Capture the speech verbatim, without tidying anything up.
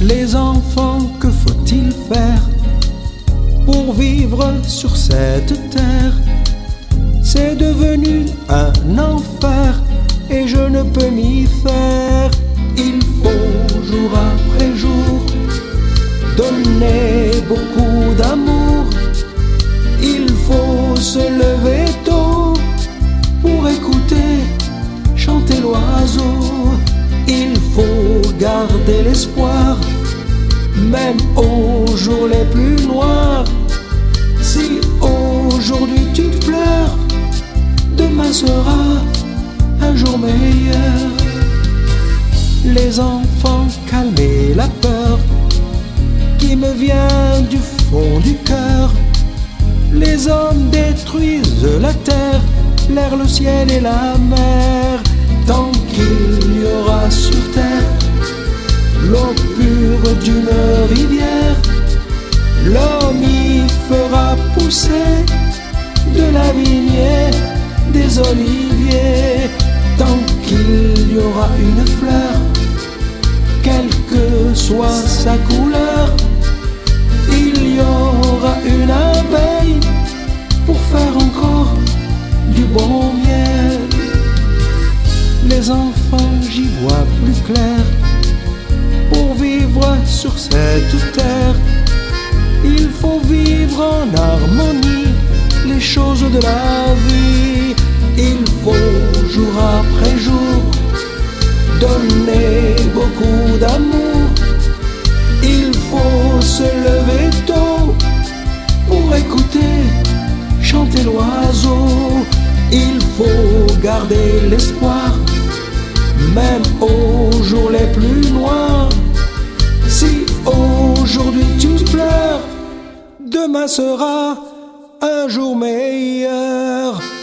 Les enfants, que faut-il faire pour vivre sur cette terre? C'est devenu un enfer et je ne peux m'y faire. Il faut jour après jour donner beaucoup d'amour. Il faut se lever tôt pour écouter chanter l'oiseau. Il faut garder l'espoir, même aux jours les plus noirs. Si aujourd'hui tu pleures, demain sera un jour meilleur. Les enfants, calmez la peur qui me vient du fond du cœur. Les hommes détruisent la terre, l'air, le ciel et la mer. Tant qu'il y aura sur terre l'eau pure d'une rivière, l'homme y fera pousser de la vigne, des oliviers. Tant qu'il y aura une fleur, quelle que soit sa couleur, il y aura une abeille pour faire encore du bon miel. Les enfants, j'y vois plus clair. Pour vivre sur cette terre, il faut vivre en harmonie les choses de la vie. Il faut jour après jour donner beaucoup d'amour. Il faut se lever tôt pour écouter chanter l'oiseau. Il faut garder l'espoir, même aux jours les plus noirs. Si aujourd'hui tu pleures, demain sera un jour meilleur.